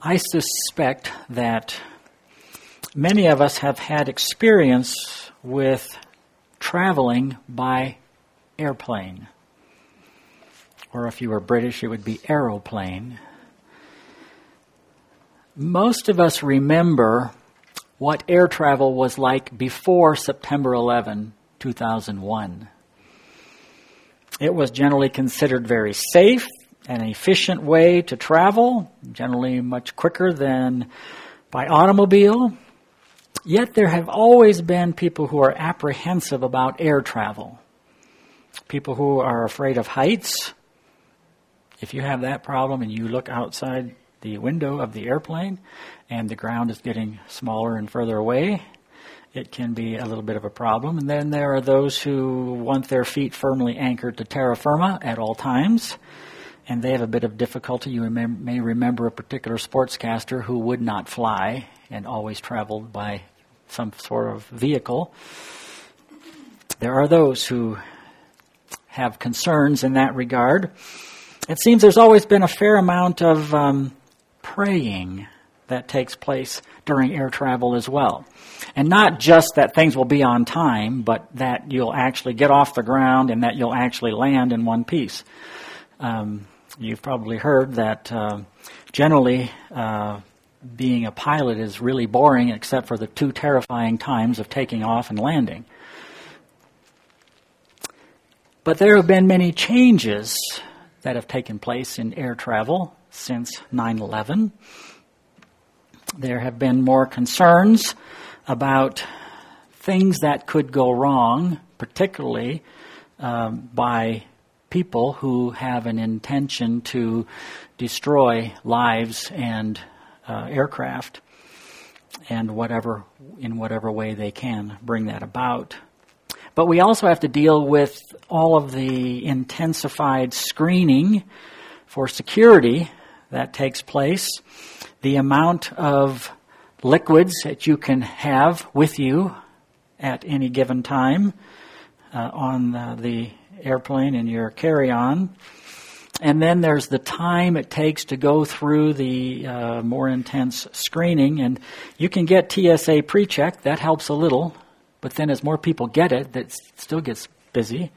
I suspect that many of us have had experience with traveling by airplane. Or if you were British, it would be aeroplane. Most of us remember what air travel was like before September 11, 2001. It was generally considered very safe and efficient way to travel, generally much quicker than by automobile. Yet there have always been people who are apprehensive about air travel. People who are afraid of heights. If you have that problem and you look outside the window of the airplane and the ground is getting smaller and further away, it can be a little bit of a problem. And then there are those who want their feet firmly anchored to terra firma at all times, and they have a bit of difficulty. You may remember a particular sportscaster who would not fly and always traveled by some sort of vehicle. There are those who have concerns in that regard. It seems there's always been a fair amount of praying that takes place during air travel as well. And not just that things will be on time, but that you'll actually get off the ground and that you'll actually land in one piece. You've probably heard that generally being a pilot is really boring except for the two terrifying times of taking off and landing. But there have been many changes that have taken place in air travel since 9/11. There have been more concerns about things that could go wrong, particularly by people who have an intention to destroy lives and aircraft, and in whatever way they can bring that about. But we also have to deal with all of the intensified screening for security that takes place, the amount of liquids that you can have with you at any given time on the airplane in your carry-on. And then there's the time it takes to go through the more intense screening. And you can get TSA pre-check. That helps a little. But then as more people get it, that still gets busy.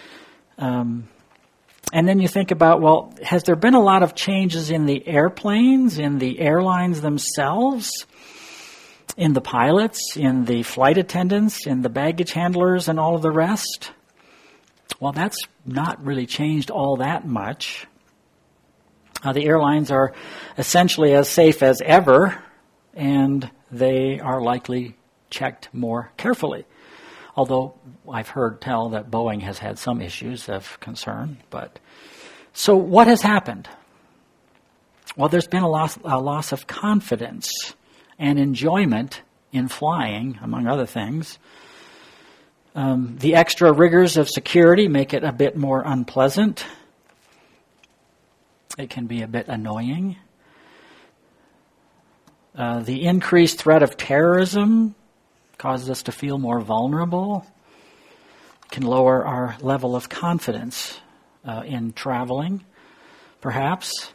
And then you think about, well, has there been a lot of changes in the airplanes, in the airlines themselves, in the pilots, in the flight attendants, in the baggage handlers, and all of the rest? Well, that's not really changed all that much. The airlines are essentially as safe as ever, and they are likely checked more carefully. Although I've heard tell that Boeing has had some issues of concern. So what has happened? Well, there's been a loss of confidence and enjoyment in flying, among other things. The extra rigors of security make it a bit more unpleasant. It can be a bit annoying. The increased threat of terrorism causes us to feel more vulnerable. It can lower our level of confidence in traveling, perhaps.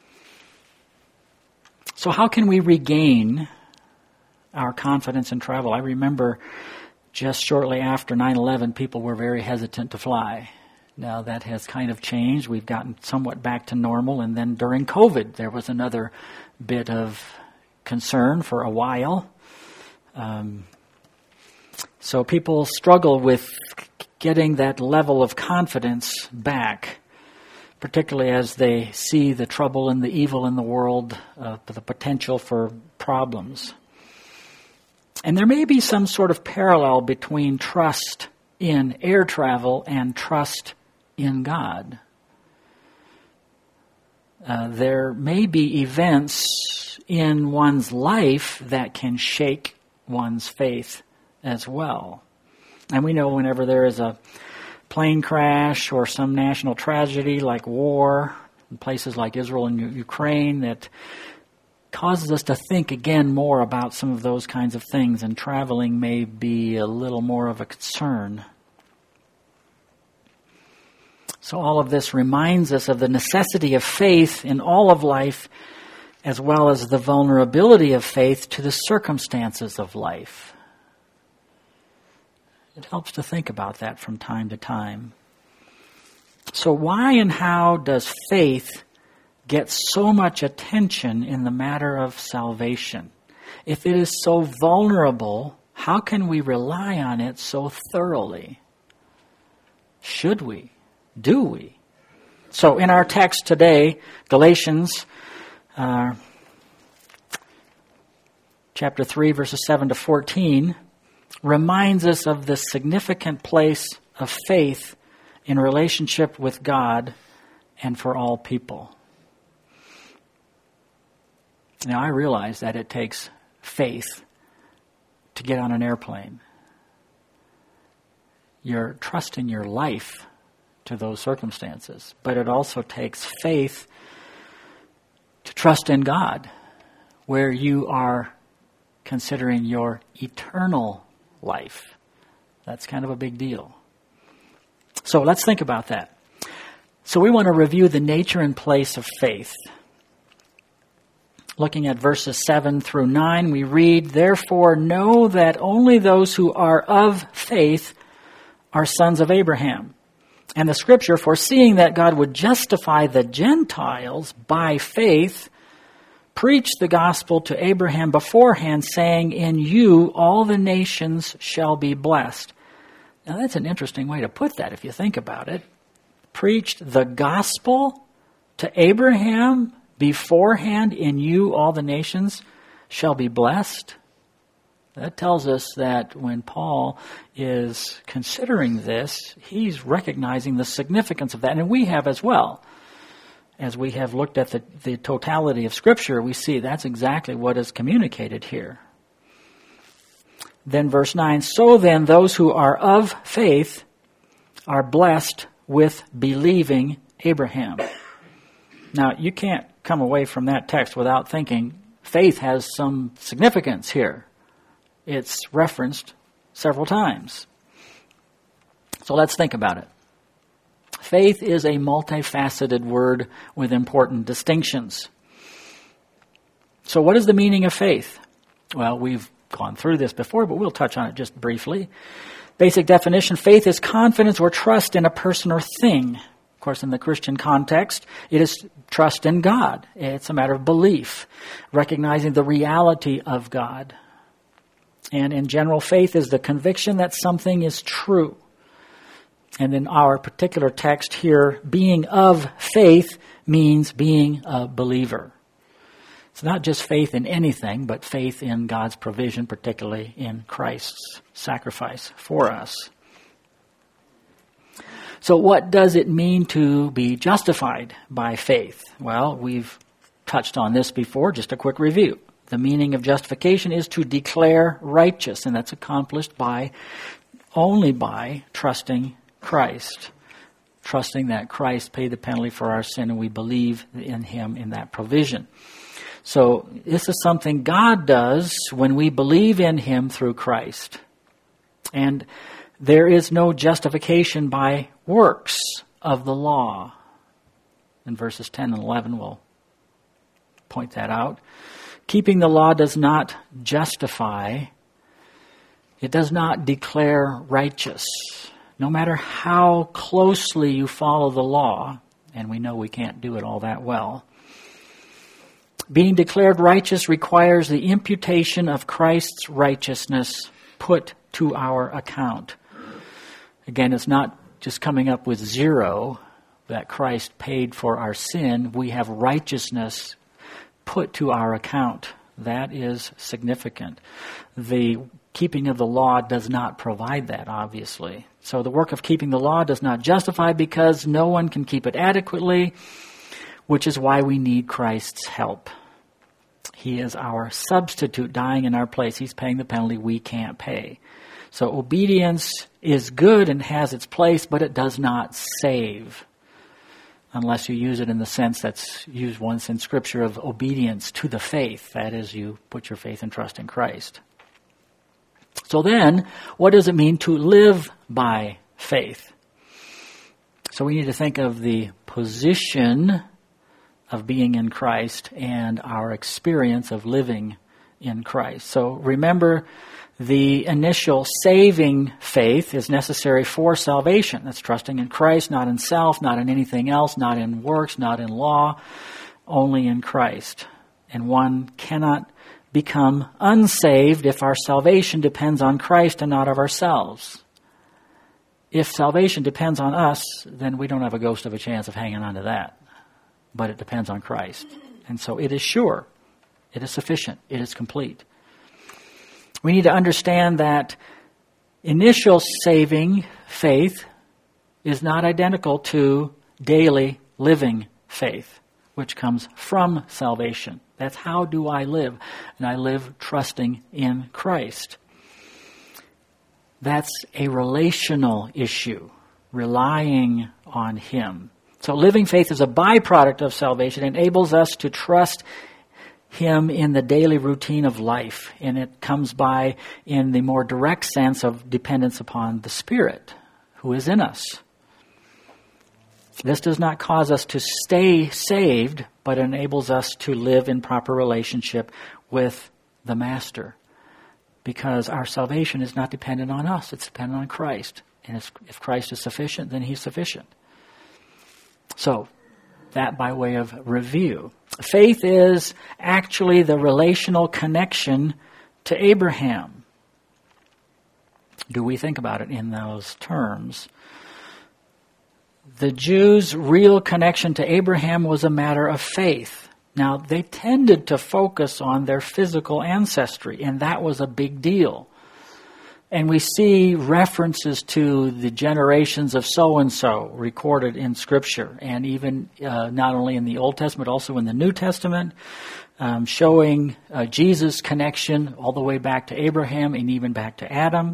So how can we regain our confidence in travel? I remember just shortly after 9/11, people were very hesitant to fly. Now that has kind of changed. We've gotten somewhat back to normal. And then during COVID, there was another bit of concern for a while. So people struggle with getting that level of confidence back, particularly as they see the trouble and the evil in the world, the potential for problems. And there may be some sort of parallel between trust in air travel and trust in God. There may be events in one's life that can shake one's faith as well. And we know whenever there is a plane crash or some national tragedy like war in places like Israel and Ukraine, that causes us to think again more about some of those kinds of things, and traveling may be a little more of a concern. So all of this reminds us of the necessity of faith in all of life as well as the vulnerability of faith to the circumstances of life. It helps to think about that from time to time. So why and how does faith get so much attention in the matter of salvation? If it is so vulnerable, how can we rely on it so thoroughly? Should we? Do we? So in our text today, Galatians chapter 3, verses 7 to 14, reminds us of the significant place of faith in relationship with God and for all people. Now, I realize that it takes faith to get on an airplane. You're trusting your life to those circumstances. But it also takes faith to trust in God, where you are considering your eternal life. That's kind of a big deal. So let's think about that. So we want to review the nature and place of faith. Looking at verses 7 through 9, we read, "Therefore know that only those who are of faith are sons of Abraham. And the Scripture, foreseeing that God would justify the Gentiles by faith, preached the gospel to Abraham beforehand, saying, 'In you all the nations shall be blessed.'" Now that's an interesting way to put that if you think about it. Preached the gospel to Abraham beforehand, "In you all the nations shall be blessed." That tells us that when Paul is considering this, he's recognizing the significance of that. And we have as well. As we have looked at the totality of Scripture, we see that's exactly what is communicated here. Then verse 9, "So then those who are of faith are blessed with believing Abraham." Now, you can't come away from that text without thinking faith has some significance here. It's referenced several times. So let's think about it. Faith is a multifaceted word with important distinctions. So what is the meaning of faith? Well, we've gone through this before, but we'll touch on it just briefly. Basic definition: faith is confidence or trust in a person or thing. Of course, in the Christian context, it is trust in God. It's a matter of belief, recognizing the reality of God. And in general, faith is the conviction that something is true. And in our particular text here, being of faith means being a believer. It's not just faith in anything, but faith in God's provision, particularly in Christ's sacrifice for us. So what does it mean to be justified by faith? Well, we've touched on this before, just a quick review. The meaning of justification is to declare righteous, and that's accomplished only by trusting Christ. Trusting that Christ paid the penalty for our sin, and we believe in Him in that provision. So this is something God does when we believe in Him through Christ. And there is no justification by works of the law. In verses 10 and 11, we'll point that out. Keeping the law does not justify. It does not declare righteous. No matter how closely you follow the law, and we know we can't do it all that well, being declared righteous requires the imputation of Christ's righteousness put to our account. Again, it's not just coming up with zero that Christ paid for our sin. We have righteousness put to our account. That is significant. The keeping of the law does not provide that, obviously. So the work of keeping the law does not justify because no one can keep it adequately, which is why we need Christ's help. He is our substitute, dying in our place. He's paying the penalty we can't pay. So obedience is good and has its place, but it does not save, unless you use it in the sense that's used once in Scripture of obedience to the faith. That is, you put your faith and trust in Christ. So then, what does it mean to live by faith? So we need to think of the position of being in Christ and our experience of living in Christ. So remember, the initial saving faith is necessary for salvation. That's trusting in Christ, not in self, not in anything else, not in works, not in law, only in Christ. And one cannot become unsaved if our salvation depends on Christ and not of ourselves. If salvation depends on us, then we don't have a ghost of a chance of hanging on to that. But it depends on Christ. And so it is sure. It is sufficient. It is complete. We need to understand that initial saving faith is not identical to daily living faith, which comes from salvation. That's how do I live? And I live trusting in Christ. That's a relational issue, relying on Him. So living faith is a byproduct of salvation. It enables us to trust Him in the daily routine of life. And it comes by in the more direct sense of dependence upon the Spirit who is in us. This does not cause us to stay saved, but enables us to live in proper relationship with the Master. Because our salvation is not dependent on us, it's dependent on Christ. And if Christ is sufficient, then He's sufficient. So, that by way of review. Faith is actually the relational connection to Abraham. Do we think about it in those terms? The Jews' real connection to Abraham was a matter of faith. Now, they tended to focus on their physical ancestry, and that was a big deal. And we see references to the generations of so-and-so recorded in Scripture, and even not only in the Old Testament, also in the New Testament, showing Jesus' connection all the way back to Abraham and even back to Adam.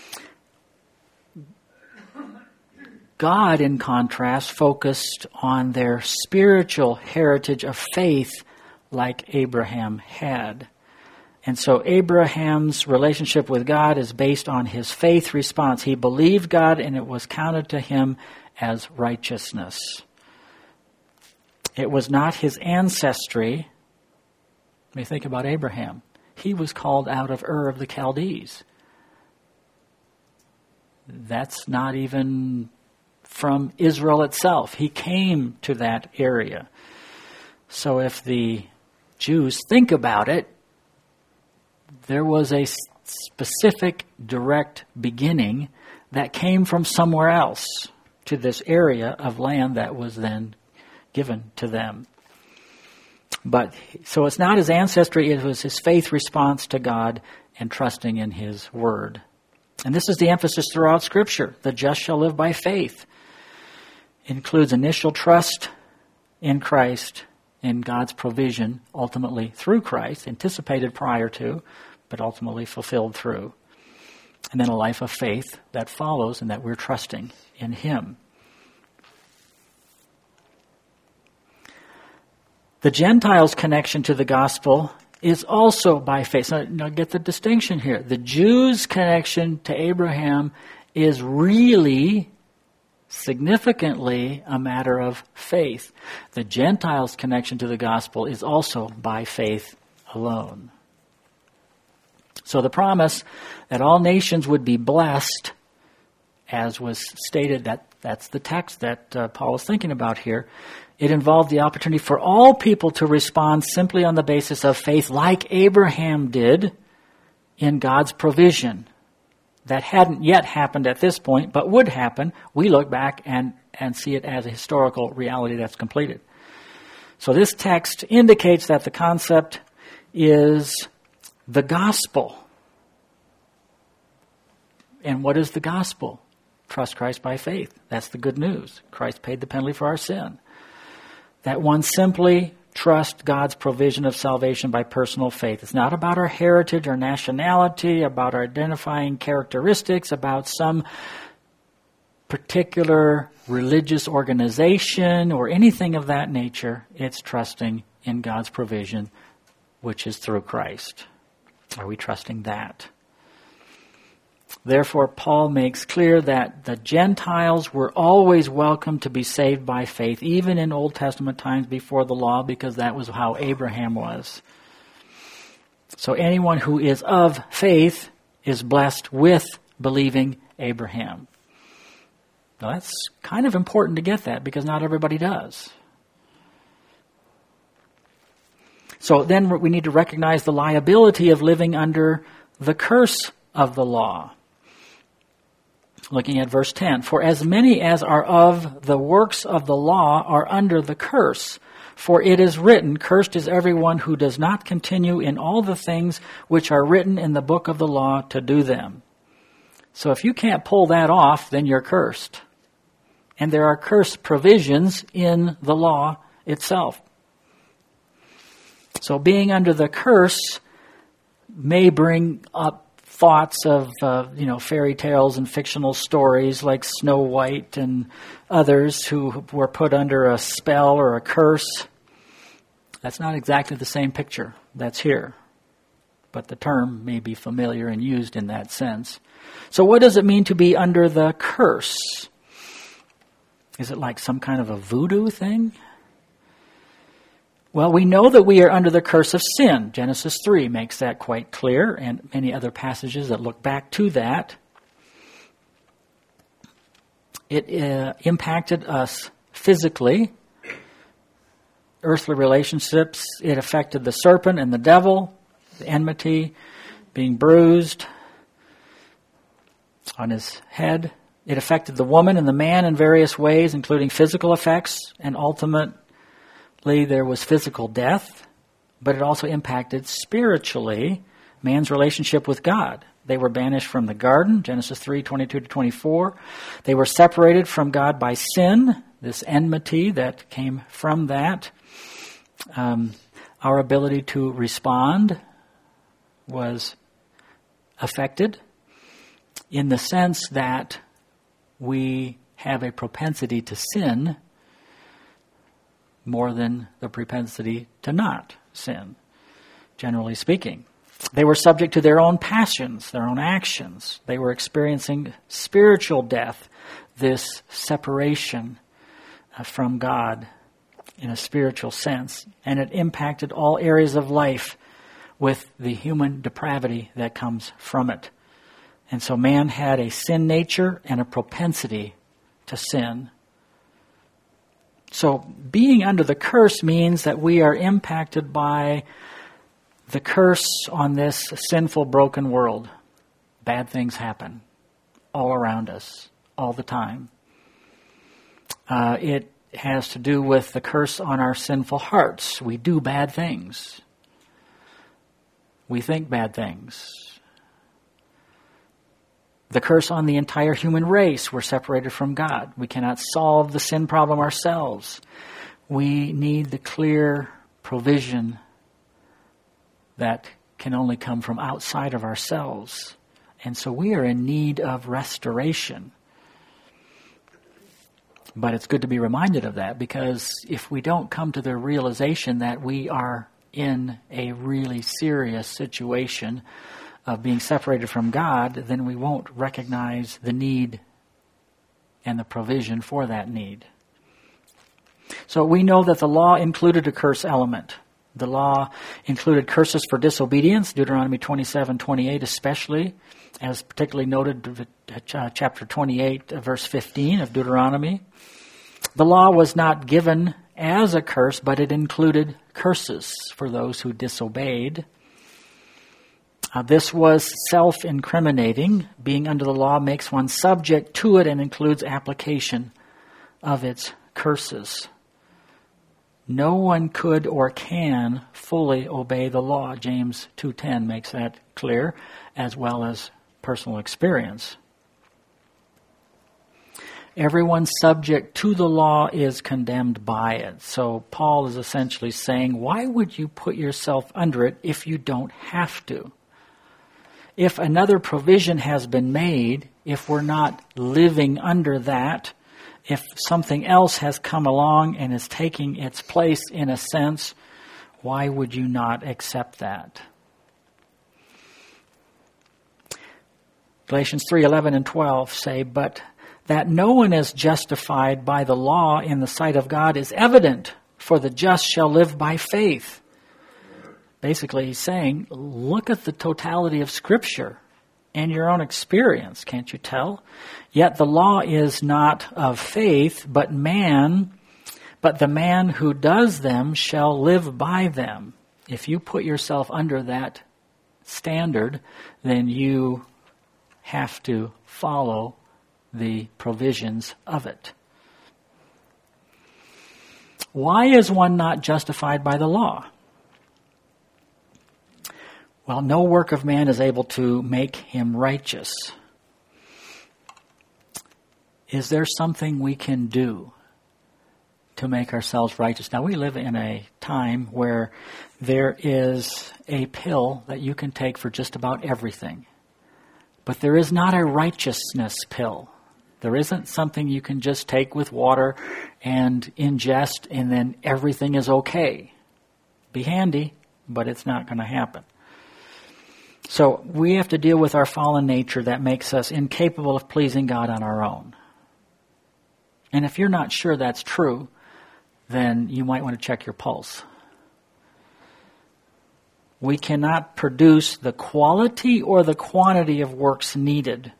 God, in contrast, focused on their spiritual heritage of faith like Abraham had. And so Abraham's relationship with God is based on his faith response. He believed God and it was counted to him as righteousness. It was not his ancestry. Let me think about Abraham. He was called out of Ur of the Chaldees. That's not even from Israel itself. He came to that area. So if the Jews think about it, there was a specific direct beginning that came from somewhere else to this area of land that was then given to them. But so it's not his ancestry, it was his faith response to God and trusting in His Word. And this is the emphasis throughout Scripture. The just shall live by faith. It includes initial trust in Christ, in God's provision, ultimately through Christ, anticipated prior to, but ultimately fulfilled through. And then a life of faith that follows and that we're trusting in Him. The Gentiles' connection to the gospel is also by faith. So now get the distinction here. The Jews' connection to Abraham is really significantly a matter of faith. The Gentiles' connection to the gospel is also by faith alone. So the promise that all nations would be blessed, as was stated, that's the text that Paul is thinking about here. It involved the opportunity for all people to respond simply on the basis of faith, like Abraham did in God's provision. That hadn't yet happened at this point, but would happen. We look back and see it as a historical reality that's completed. So this text indicates that the concept is the gospel. And what is the gospel? Trust Christ by faith. That's the good news. Christ paid the penalty for our sin. That one simply trust God's provision of salvation by personal faith. It's not about our heritage, our nationality, about our identifying characteristics, about some particular religious organization or anything of that nature. It's trusting in God's provision, which is through Christ. Are we trusting that? Therefore, Paul makes clear that the Gentiles were always welcome to be saved by faith, even in Old Testament times before the law, because that was how Abraham was. So anyone who is of faith is blessed with believing Abraham. Now that's kind of important to get that, because not everybody does. So then we need to recognize the liability of living under the curse of the law. Looking at verse 10, for as many as are of the works of the law are under the curse. For it is written, cursed is everyone who does not continue in all the things which are written in the book of the law to do them. So if you can't pull that off, then you're cursed. And there are curse provisions in the law itself. So being under the curse may bring up thoughts of fairy tales and fictional stories like Snow White and others who were put under a spell or a curse. That's not exactly the same picture that's here, but the term may be familiar and used in that sense. So what does it mean to be under the curse? Is it like some kind of a voodoo thing? Well, we know that we are under the curse of sin. Genesis 3 makes that quite clear, and many other passages that look back to that. It impacted us physically, earthly relationships. It affected the serpent and the devil, the enmity, being bruised on his head. It affected the woman and the man in various ways, including physical effects, and ultimately there was physical death, but it also impacted spiritually man's relationship with God. They were banished from the garden, Genesis 3:22-24. They were separated from God by sin, this enmity that came from that. Our ability to respond was affected in the sense that we have a propensity to sin more than the propensity to not sin, generally speaking. They were subject to their own passions, their own actions. They were experiencing spiritual death, this separation from God in a spiritual sense. And it impacted all areas of life with the human depravity that comes from it. And so man had a sin nature and a propensity to sin. So being under the curse means that we are impacted by the curse on this sinful, broken world. Bad things happen all around us, all the time. It has to do with the curse on our sinful hearts. We do bad things. We think bad things. The curse on the entire human race. We're separated from God. We cannot solve the sin problem ourselves. We need the clear provision that can only come from outside of ourselves. And so we are in need of restoration. But it's good to be reminded of that, because if we don't come to the realization that we are in a really serious situation of being separated from God, then we won't recognize the need and the provision for that need. So we know that the law included a curse element. The law included curses for disobedience, Deuteronomy 27:28 especially, as particularly noted chapter 28, verse 15 of Deuteronomy. The law was not given as a curse, but it included curses for those who disobeyed. This was self-incriminating. Being under the law makes one subject to it and includes application of its curses. No one could or can fully obey the law. James 2:10 makes that clear, as well as personal experience. Everyone subject to the law is condemned by it. So Paul is essentially saying, why would you put yourself under it if you don't have to? If another provision has been made, if we're not living under that, if something else has come along and is taking its place in a sense, why would you not accept that? Galatians 3:11 and 12 say, "But that no one is justified by the law in the sight of God is evident, for the just shall live by faith." Basically, he's saying, look at the totality of Scripture and your own experience, can't you tell? Yet the law is not of faith, but the man who does them shall live by them. If you put yourself under that standard, then you have to follow the provisions of it. Why is one not justified by the law? Well, no work of man is able to make him righteous. Is there something we can do to make ourselves righteous? Now, we live in a time where there is a pill that you can take for just about everything. But there is not a righteousness pill. There isn't something you can just take with water and ingest and then everything is okay. Be handy, but it's not going to happen. So we have to deal with our fallen nature that makes us incapable of pleasing God on our own. And if you're not sure that's true, then you might want to check your pulse. We cannot produce the quality or the quantity of works needed,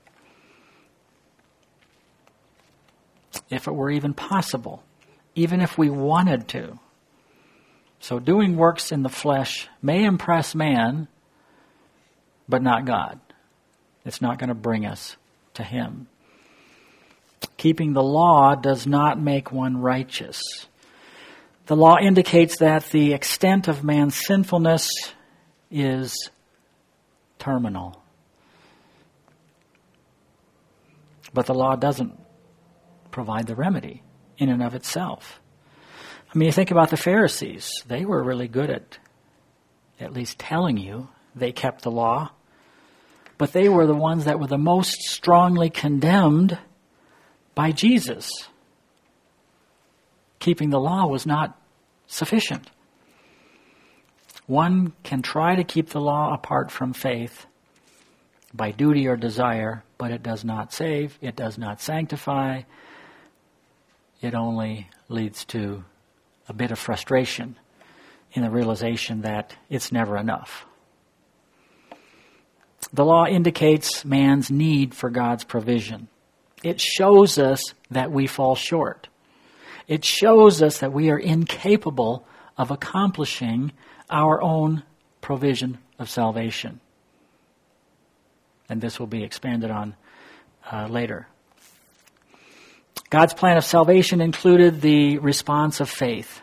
if it were even possible, even if we wanted to. So doing works in the flesh may impress man, but not God. It's not going to bring us to Him. Keeping the law does not make one righteous. The law indicates that the extent of man's sinfulness is terminal. But the law doesn't provide the remedy in and of itself. I mean, you think about the Pharisees. They were really good at least telling you they kept the law. But they were the ones that were the most strongly condemned by Jesus. Keeping the law was not sufficient. One can try to keep the law apart from faith by duty or desire, but it does not save, it does not sanctify. It only leads to a bit of frustration in the realization that it's never enough. The law indicates man's need for God's provision. It shows us that we fall short. It shows us that we are incapable of accomplishing our own provision of salvation. And this will be expanded on later. God's plan of salvation included the response of faith.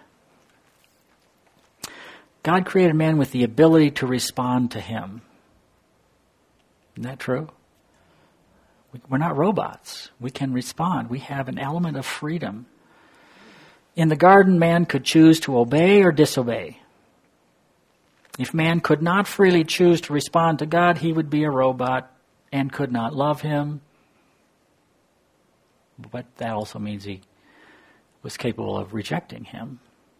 God created man with the ability to respond to Him. Isn't that true? We're not robots. We can respond. We have an element of freedom. In the garden, man could choose to obey or disobey. If man could not freely choose to respond to God, he would be a robot and could not love Him. But that also means he was capable of rejecting Him.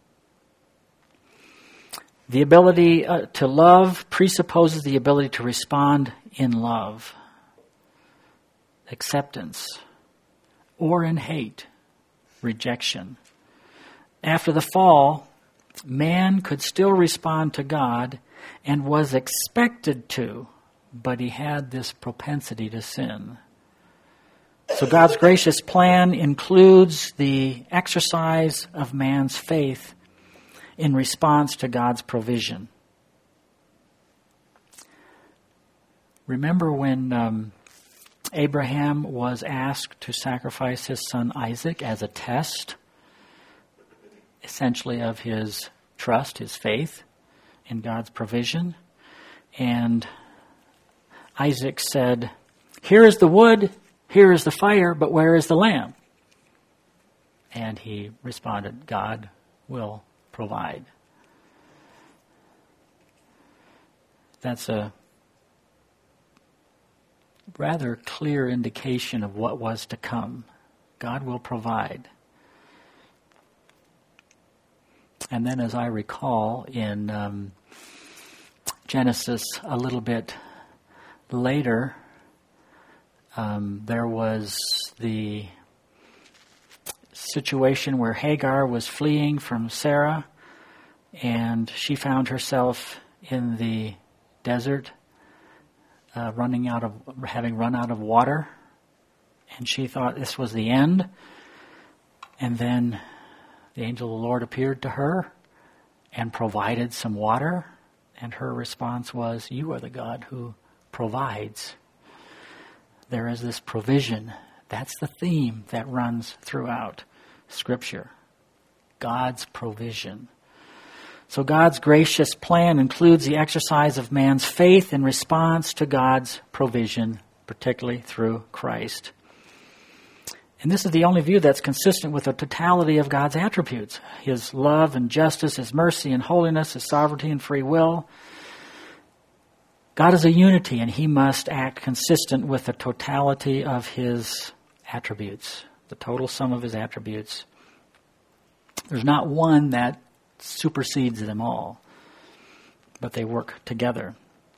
The ability to love presupposes the ability to respond in love, acceptance, or in hate, rejection. After the fall, man could still respond to God and was expected to, but he had this propensity to sin. So God's gracious plan includes the exercise of man's faith in response to God's provision. Remember when Abraham was asked to sacrifice his son Isaac as a test, essentially of his trust, his faith in God's provision? And Isaac said, "Here is the wood, here is the fire, but where is the lamb?" And he responded, "God will provide." That's a rather clear indication of what was to come. God will provide. And then, as I recall, in Genesis a little bit later, There was the situation where Hagar was fleeing from Sarah, and she found herself in the desert, having run out of water, and she thought this was the end. And then the angel of the Lord appeared to her and provided some water, and her response was, "You are the God who provides." There is this provision. That's the theme that runs throughout Scripture. God's provision. So God's gracious plan includes the exercise of man's faith in response to God's provision, particularly through Christ. And this is the only view that's consistent with the totality of God's attributes. His love and justice, His mercy and holiness, His sovereignty and free will. God is a unity, and He must act consistent with the totality of His attributes, the total sum of His attributes. There's not one that supersedes them all, but they work together.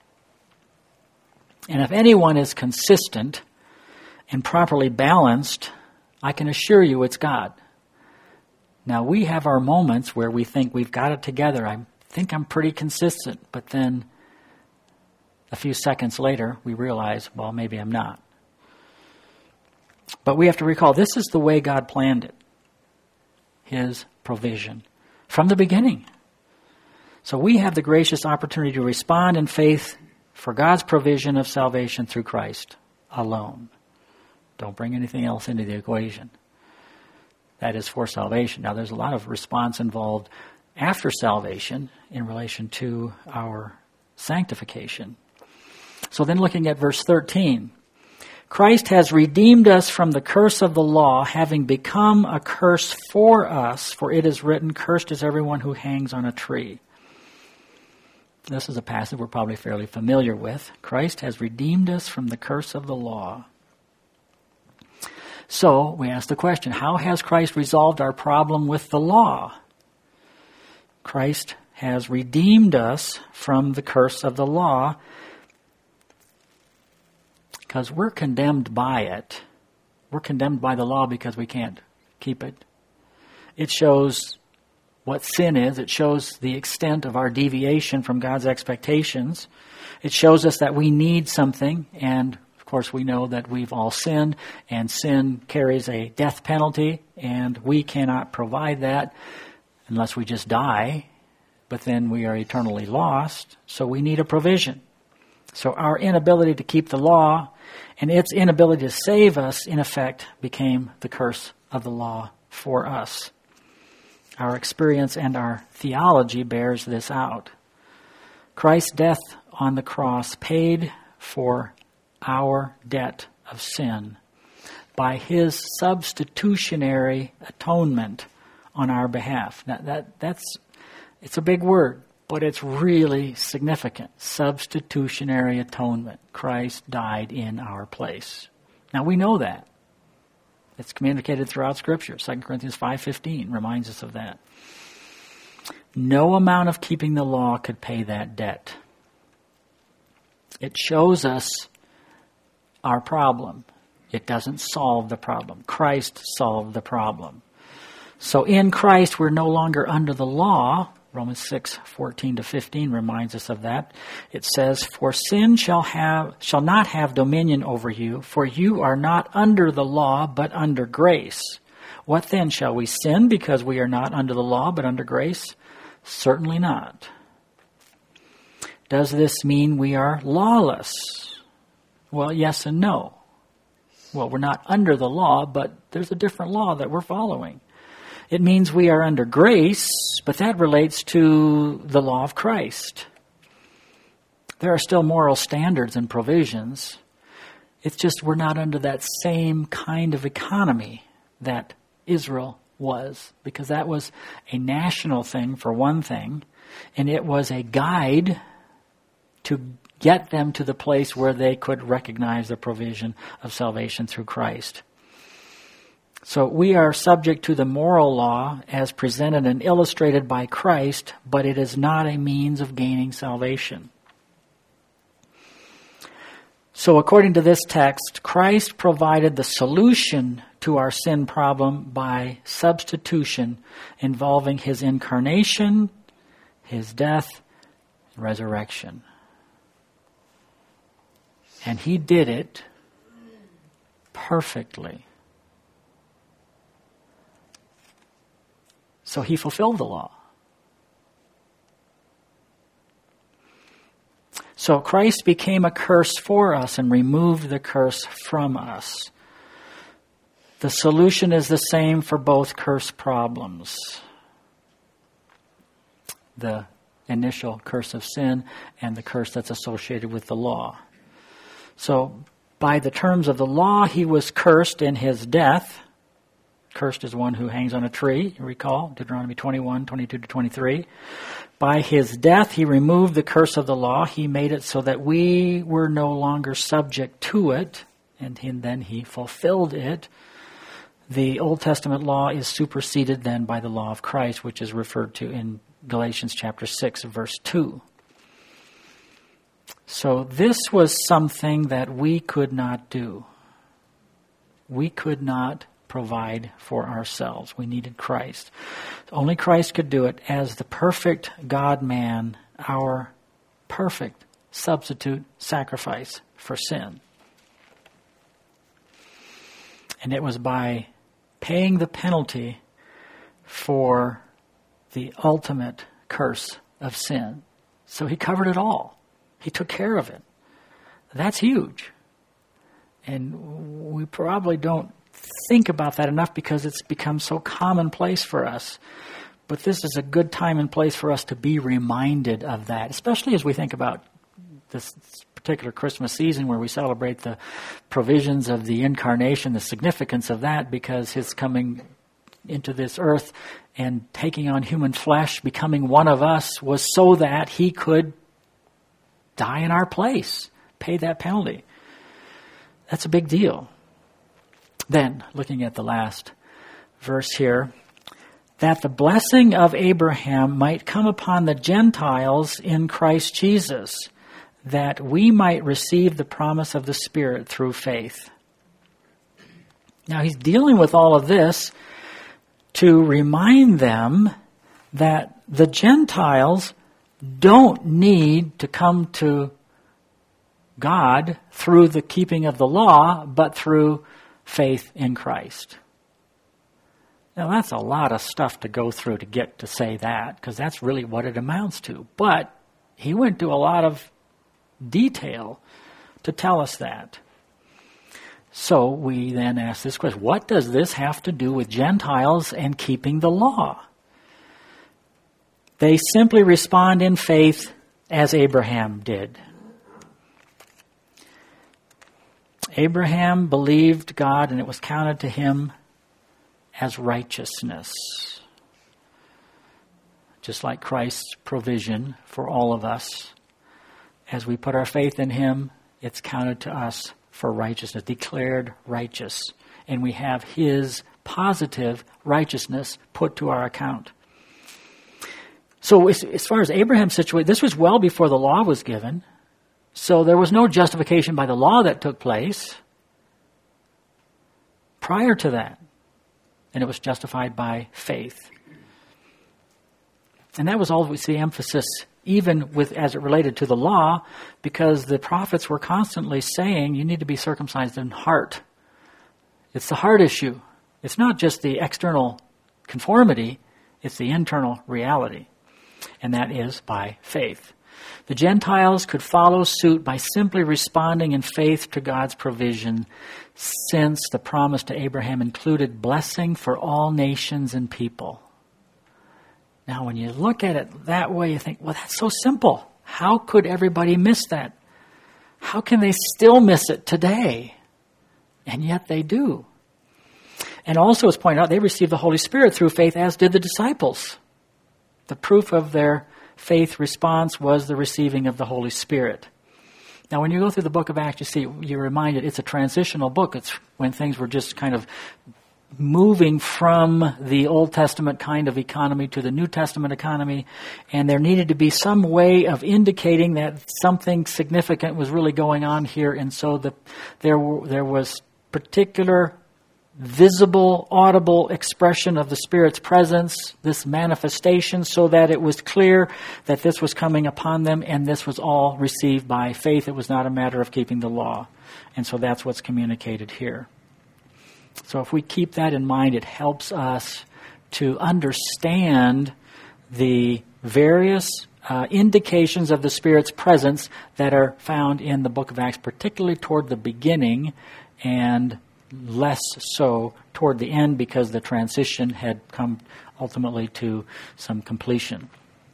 And if anyone is consistent and properly balanced, I can assure you it's God. Now, we have our moments where we think we've got it together. I think I'm pretty consistent, but then a few seconds later, we realize, well, maybe I'm not. But we have to recall, this is the way God planned it. His provision. From the beginning. So we have the gracious opportunity to respond in faith for God's provision of salvation through Christ alone. Don't bring anything else into the equation. That is for salvation. Now, there's a lot of response involved after salvation in relation to our sanctification. So then looking at verse 13, Christ has redeemed us from the curse of the law, having become a curse for us, for it is written, "Cursed is everyone who hangs on a tree." This is a passage we're probably fairly familiar with. Christ has redeemed us from the curse of the law. So we ask the question, how has Christ resolved our problem with the law? Christ has redeemed us from the curse of the law because we're condemned by it. We're condemned by the law because we can't keep it. It shows what sin is. It shows the extent of our deviation from God's expectations. It shows us that we need something, and of course we know that we've all sinned, and sin carries a death penalty, and we cannot provide that unless we just die, but then we are eternally lost, so we need a provision. So our inability to keep the law and its inability to save us, in effect, became the curse of the law for us. Our experience and our theology bears this out. Christ's death on the cross paid for our debt of sin by His substitutionary atonement on our behalf. Now it's a big word, but it's really significant. Substitutionary atonement. Christ died in our place. Now we know that. It's communicated throughout Scripture. 2 Corinthians 5:15 reminds us of that. No amount of keeping the law could pay that debt. It shows us our problem. It doesn't solve the problem. Christ solved the problem. So in Christ we're no longer under the law. Romans 6:14-15 reminds us of that. It says, "For sin shall not have dominion over you, for you are not under the law, but under grace. What then? Shall we sin because we are not under the law, but under grace? Certainly not." Does this mean we are lawless? Well, yes and no. Well, we're not under the law, but there's a different law that we're following. It means we are under grace, but that relates to the law of Christ. There are still moral standards and provisions. It's just we're not under that same kind of economy that Israel was, because that was a national thing for one thing, and it was a guide to get them to the place where they could recognize the provision of salvation through Christ. So we are subject to the moral law as presented and illustrated by Christ, but it is not a means of gaining salvation. So according to this text, Christ provided the solution to our sin problem by substitution involving his incarnation, his death, and resurrection. And he did it perfectly. So he fulfilled the law. So Christ became a curse for us and removed the curse from us. The solution is the same for both curse problems. The initial curse of sin and the curse that's associated with the law. So by the terms of the law, he was cursed in his death. Cursed is one who hangs on a tree, you recall, Deuteronomy 21, 22 to 23. By his death, he removed the curse of the law. He made it so that we were no longer subject to it, and then he fulfilled it. The Old Testament law is superseded then by the law of Christ, which is referred to in Galatians chapter 6, verse 2. So this was something that we could not do. We could not provide for ourselves. We needed Christ. Only Christ could do it as the perfect God-man, our perfect substitute sacrifice for sin. And it was by paying the penalty for the ultimate curse of sin. So he covered it all. He took care of it. That's huge. And we probably don't think about that enough because it's become so commonplace for us. But this is a good time and place for us to be reminded of that, especially as we think about this particular Christmas season where we celebrate the provisions of the incarnation, the significance of that, because his coming into this earth and taking on human flesh, becoming one of us, was so that he could die in our place, pay that penalty. That's a big deal. Then, looking at the last verse here, that the blessing of Abraham might come upon the Gentiles in Christ Jesus, that we might receive the promise of the Spirit through faith. Now, he's dealing with all of this to remind them that the Gentiles don't need to come to God through the keeping of the law, but through faith in Christ. Now that's a lot of stuff to go through to get to say that, because that's really what it amounts to. But he went to a lot of detail to tell us that. So we then ask this question, what does this have to do with Gentiles and keeping the law? They simply respond in faith as Abraham did. Abraham believed God, and it was counted to him as righteousness. Just like Christ's provision for all of us. As we put our faith in him, it's counted to us for righteousness, declared righteous. And we have his positive righteousness put to our account. So as far as Abraham's situation, this was well before the law was given. So there was no justification by the law that took place prior to that. And it was justified by faith. And that was always the emphasis, even with as it related to the law, because the prophets were constantly saying, you need to be circumcised in heart. It's the heart issue. It's not just the external conformity, it's the internal reality. And that is by faith. The Gentiles could follow suit by simply responding in faith to God's provision, since the promise to Abraham included blessing for all nations and people. Now, when you look at it that way, you think, well, that's so simple. How could everybody miss that? How can they still miss it today? And yet they do. And also, as pointed out, they received the Holy Spirit through faith, as did the disciples. The proof of their faith response was the receiving of the Holy Spirit. Now, when you go through the book of Acts, you're reminded it's a transitional book. It's when things were just kind of moving from the Old Testament kind of economy to the New Testament economy, and there needed to be some way of indicating that something significant was really going on here, and so there was particular visible, audible expression of the Spirit's presence, this manifestation, so that it was clear that this was coming upon them, and this was all received by faith. It was not a matter of keeping the law. And so that's what's communicated here. So if we keep that in mind, it helps us to understand the various indications of the Spirit's presence that are found in the book of Acts, particularly toward the beginning, and less so toward the end, because the transition had come ultimately to some completion.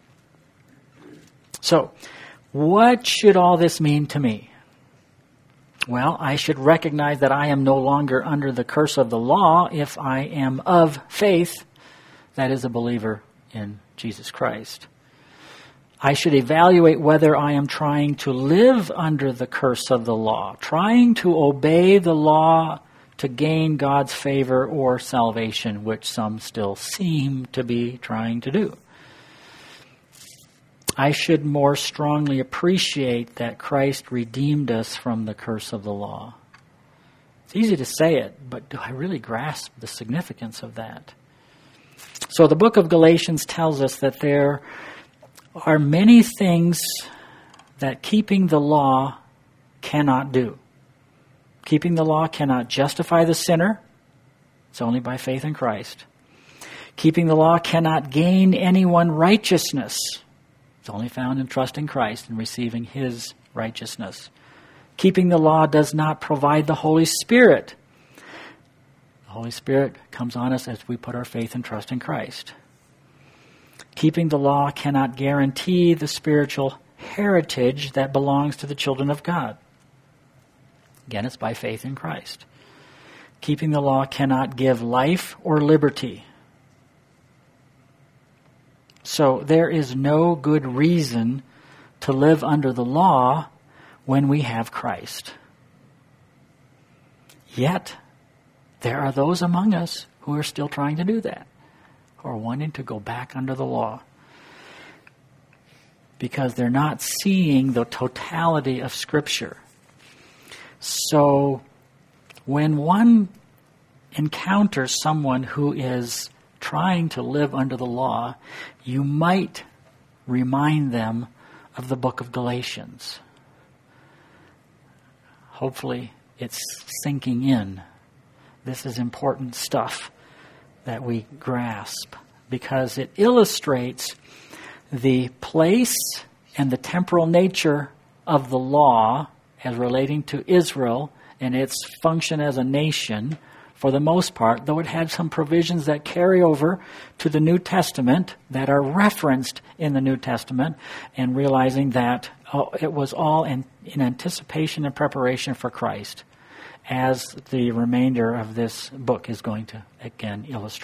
So, what should all this mean to me? Well, I should recognize that I am no longer under the curse of the law if I am of faith, that is, a believer in Jesus Christ. I should evaluate whether I am trying to live under the curse of the law, trying to obey the law to gain God's favor or salvation, which some still seem to be trying to do. I should more strongly appreciate that Christ redeemed us from the curse of the law. It's easy to say it, but do I really grasp the significance of that? So the book of Galatians tells us that there are many things that keeping the law cannot do. Keeping the law cannot justify the sinner. It's only by faith in Christ. Keeping the law cannot gain anyone righteousness. It's only found in trusting Christ and receiving His righteousness. Keeping the law does not provide the Holy Spirit. The Holy Spirit comes on us as we put our faith and trust in Christ. Keeping the law cannot guarantee the spiritual heritage that belongs to the children of God. Again, it's by faith in Christ. Keeping the law cannot give life or liberty. So there is no good reason to live under the law when we have Christ. Yet, there are those among us who are still trying to do that, who are wanting to go back under the law, because they're not seeing the totality of Scripture. So, when one encounters someone who is trying to live under the law, you might remind them of the book of Galatians. Hopefully, it's sinking in. This is important stuff that we grasp, because it illustrates the place and the temporal nature of the law as relating to Israel and its function as a nation, for the most part, though it had some provisions that carry over to the New Testament that are referenced in the New Testament, and realizing that it was all in anticipation and preparation for Christ, as the remainder of this book is going to again illustrate.